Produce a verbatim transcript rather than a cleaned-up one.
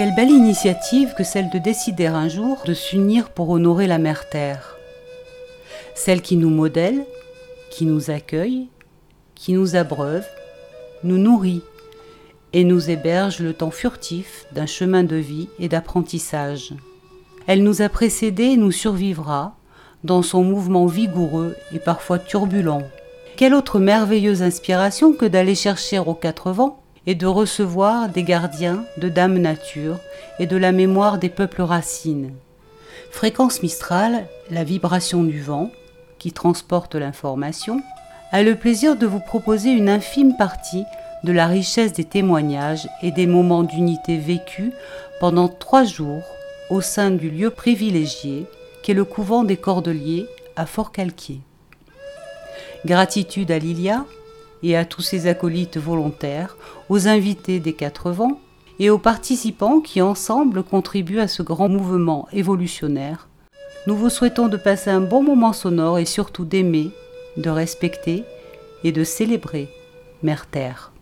Quelle belle initiative que celle de décider un jour de s'unir pour honorer la Mère Terre. Celle qui nous modèle, qui nous accueille, qui nous abreuve, nous nourrit et nous héberge le temps furtif d'un chemin de vie et d'apprentissage. Elle nous a précédés et nous survivra dans son mouvement vigoureux et parfois turbulent. Quelle autre merveilleuse inspiration que d'aller chercher aux quatre vents et de recevoir des gardiens de Dame Nature et de la mémoire des peuples racines. Fréquence Mistral, la vibration du vent, qui transporte l'information, a le plaisir de vous proposer une infime partie de la richesse des témoignages et des moments d'unité vécus pendant trois jours au sein du lieu privilégié qu'est le couvent des Cordeliers à Forcalquier. Gratitude à Lilia et à tous ses acolytes volontaires, aux invités des quatre vents et aux participants qui ensemble contribuent à ce grand mouvement évolutionnaire. Nous vous souhaitons de passer un bon moment sonore et surtout d'aimer, de respecter et de célébrer Mère Terre.